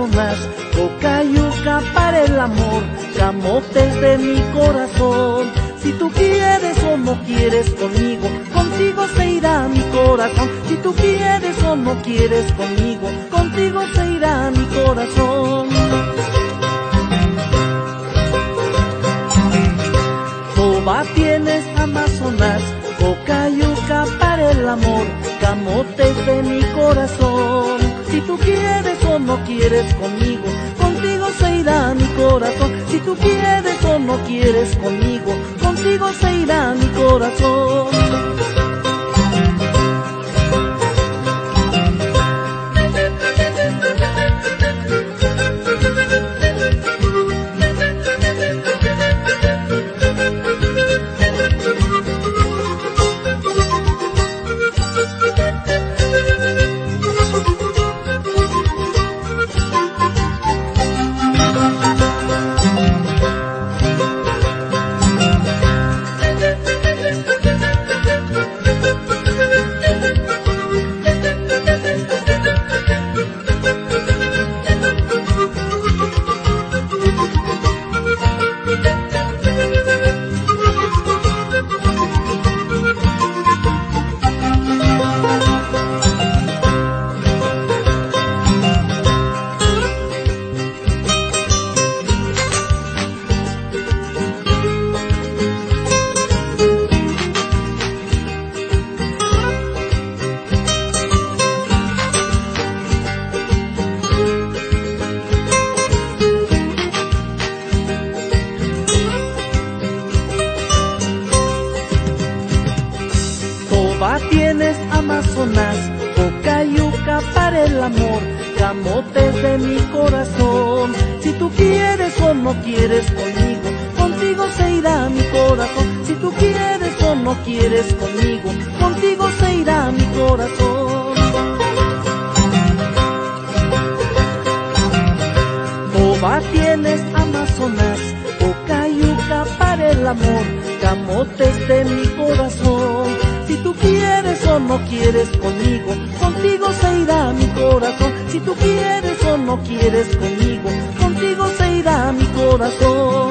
Amazonas, coca y yuca para el amor, camotes de mi corazón. Si tú quieres o no quieres conmigo, contigo se irá mi corazón. Si tú quieres o no quieres conmigo, contigo se irá mi corazón. Toba tienes Amazonas, coca y yuca para el amor, camotes de mi corazón. Si tú quieres o no quieres conmigo, contigo se irá mi corazón. Si tú quieres o no quieres conmigo, contigo se irá mi corazón. Toba tienes Amazonas, coca y yuca para el amor, camotes de mi corazón. Si tú quieres o no quieres conmigo, contigo se irá mi corazón. Si tú quieres o no quieres conmigo, contigo se irá mi corazón. Toba tienes Amazonas, coca y yuca para el amor, camotes de mi corazón. Si tú quieres o no quieres conmigo, contigo se irá mi corazón. Si tú quieres o no quieres conmigo, contigo se irá mi corazón.